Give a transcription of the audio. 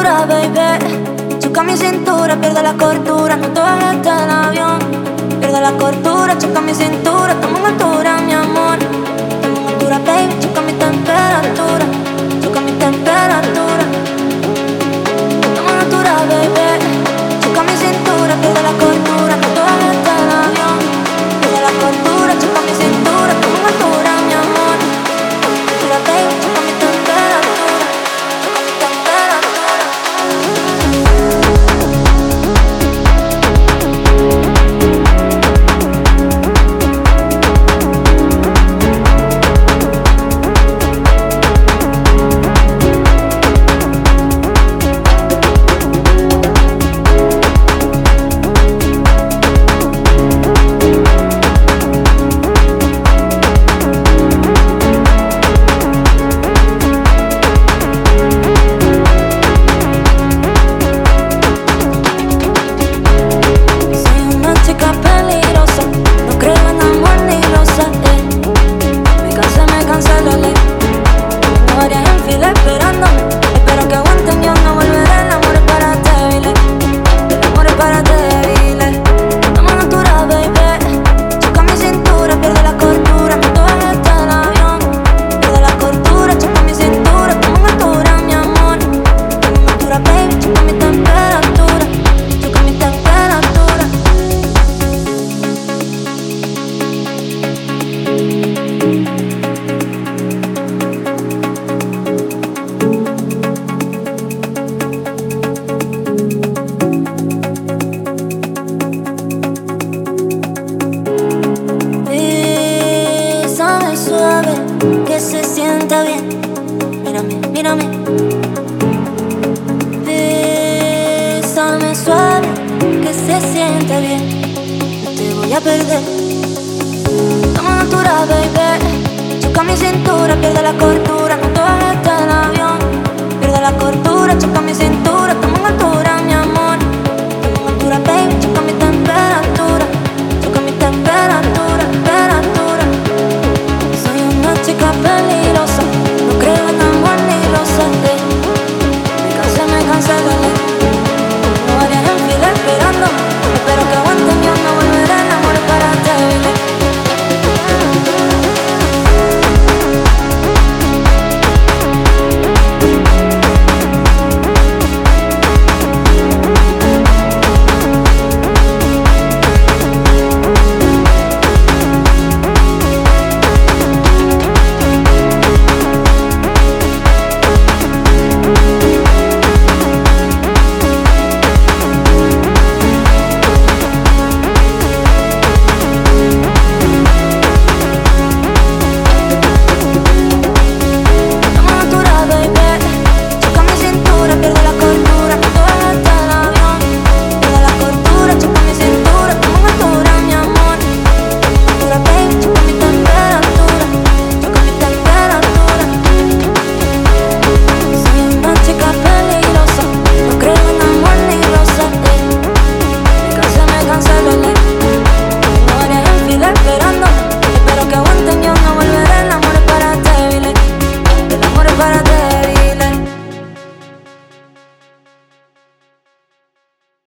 altura, baby. Choca mi cintura, pierde la cordura. No te bajes del avión, pierde la cordura. Choca mi cintura, toma una altura, mi amor. Toma una altura, baby. Choca mi temperatura, choca mi temperatura. Toma una altura, baby. Choca mi cintura, pierde la cordura. No te bajes del avión, pierde la cordura. Choca mi cintura, toma una altura, mi amor. Altura, baby. Choca mi temperatura, choca mi temperatura. Que se sienta bien, mírame, mírame. Bésame suave, que se sienta bien. No te voy a perder. Toma una altura, baby. Choca mi cintura, pierde la cordura. No te bajes del avión.